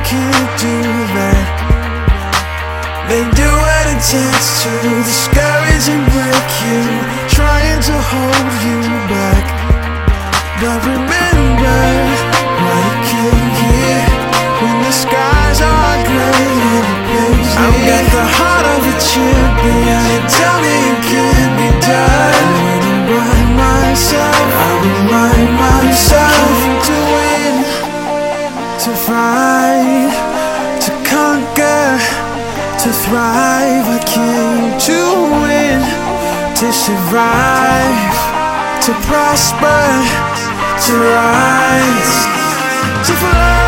can't do that. They do what it takes to discourage and break you, trying to hold you back. But remember why you came here when the skies are gray and it plays me. I've got the heart of a champion, and tell me it can't be done. I remind myself to win, to fight, to conquer, to thrive. I came to win, to survive, to prosper, to rise, to fly.